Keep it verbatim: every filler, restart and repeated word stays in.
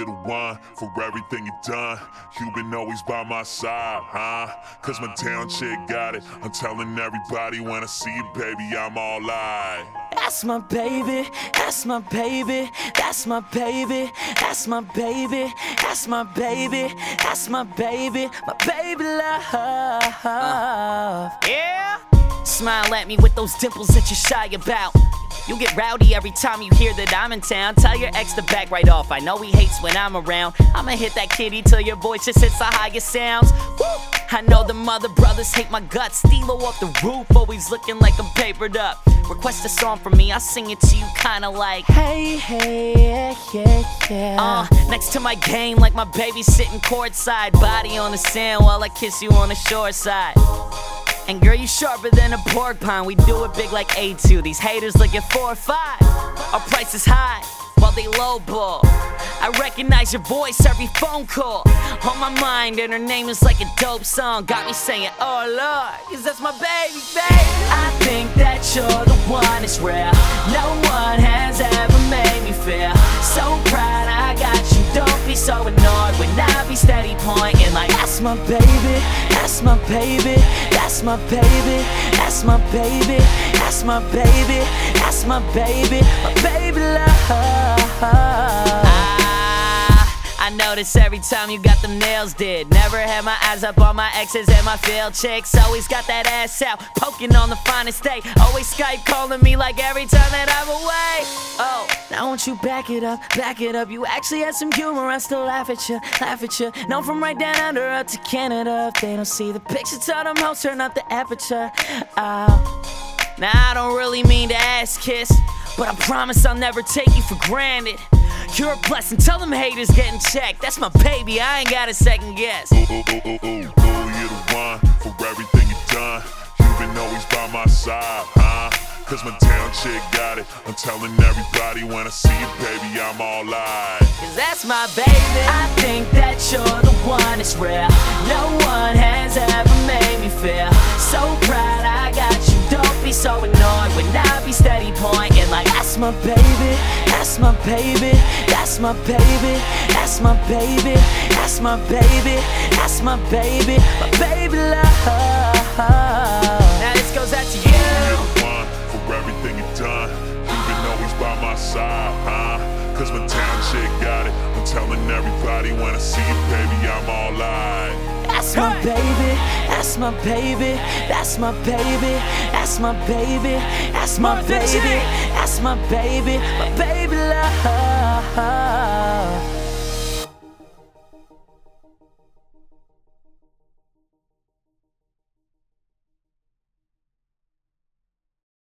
you're the one for everything you done. You been always by my side, huh? Cause my town chick got it. I'm telling everybody when I see you, baby, I'm all eyes. That's my baby, that's my baby, that's my baby, that's my baby, that's my baby, that's my baby, my baby love. Uh, yeah? Smile at me with those dimples that you're shy about. You get rowdy every time you hear that I'm in town. Tell your ex to back right off, I know he hates when I'm around. I'ma hit that kitty till your voice just hits the highest sounds. Woo! I know the mother brothers hate my guts. Stilo off the roof, always looking like I'm papered up. Request a song from me, I'll sing it to you kinda like hey, hey, yeah, yeah, yeah. Uh, next to my game like my baby sitting courtside. Body on the sand while I kiss you on the shore side. And girl, you sharper than a pork pine. We do it big like A two. These haters looking four or five. Our price is high while they lowball. I recognize your voice every phone call. On my mind and her name is like a dope song. Got me saying, oh Lord, cause that's my baby, baby. I think that you're the one, it's rare. No one has ever made me feel so proud I got you. Don't be so annoyed when I be steady pointing like that's my baby, that's my baby, that's my baby, that's my baby, that's my baby, that's my baby, my baby love. I notice every time you got them nails did. Never had my eyes up on my exes and my failed chicks. Always got that ass out, poking on the finest day. Always Skype calling me like every time that I'm away. Oh, now won't you back it up, back it up. You actually had some humor, I still laugh at you, laugh at you. Known from right down under up to Canada. If they don't see the picture, tell them hoes turn up the aperture. Oh, now I don't really mean to ass kiss, but I promise I'll never take you for granted. You're a blessing, tell them haters getting checked. That's my baby, I ain't got a second guess. Ooh, ooh, ooh, ooh, ooh, ooh, you're the one for everything you done. You've been always by my side, huh? Cause my town chick got it. I'm telling everybody when I see you, baby, I'm all eyes. Cause that's my baby. I think that you're the one, it's rare. No one has ever made me feel so proud I got you. Don't be so annoyed when I be steady pointing like that's my baby, that's my baby, that's my baby, that's my baby, that's my baby, that's my baby, my baby love. Now this goes out to you. You're the one for everything you done. You've been always by my side, huh? Cause my town chick got it. I'm telling everybody when I see you, baby, I'm all eyes. That's my baby, that's my baby, that's my baby, that's my baby, that's my baby, that's my baby, my baby love.